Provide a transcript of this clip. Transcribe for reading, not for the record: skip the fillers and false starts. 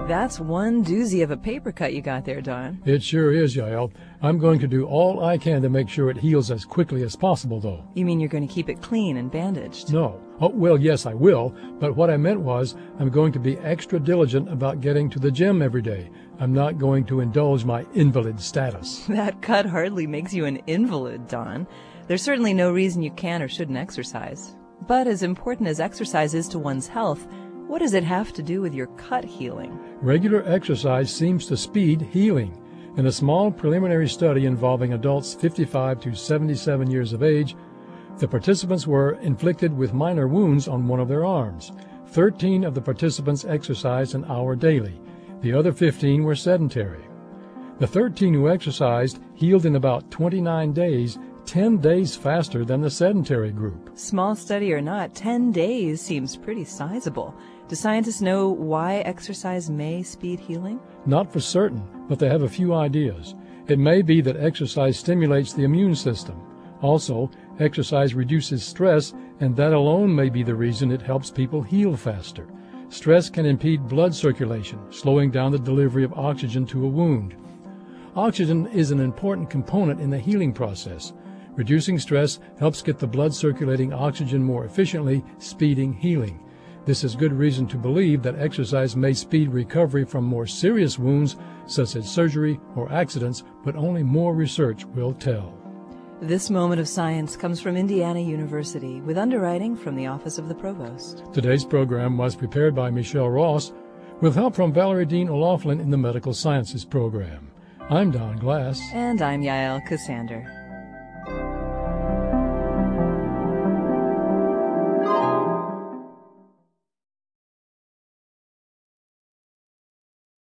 That's one doozy of a paper cut you got there, Don. It sure is, Yael. I'm going to do all I can to make sure it heals as quickly as possible, though. You mean you're going to keep it clean and bandaged? No. Oh, well, yes, I will. But what I meant was I'm going to be extra diligent about getting to the gym every day. I'm not going to indulge my invalid status. That cut hardly makes you an invalid, Don. There's certainly no reason you can or shouldn't exercise. But as important as exercise is to one's health, what does it have to do with your cut healing? Regular exercise seems to speed healing. In a small preliminary study involving adults 55 to 77 years of age, the participants were inflicted with minor wounds on one of their arms. 13 of the participants exercised an hour daily. The other 15 were sedentary. The 13 who exercised healed in about 29 days, 10 days faster than the sedentary group. Small study or not, 10 days seems pretty sizable. Do scientists know why exercise may speed healing? Not for certain, but they have a few ideas. It may be that exercise stimulates the immune system. Also, exercise reduces stress, and that alone may be the reason it helps people heal faster. Stress can impede blood circulation, slowing down the delivery of oxygen to a wound. Oxygen is an important component in the healing process. Reducing stress helps get the blood circulating oxygen more efficiently, speeding healing. This is good reason to believe that exercise may speed recovery from more serious wounds, such as surgery or accidents, but only more research will tell. This moment of science comes from Indiana University, with underwriting from the Office of the Provost. Today's program was prepared by Michelle Ross, with help from Valerie Dean O'Loughlin in the Medical Sciences program. I'm Don Glass. And I'm Yael Cassander.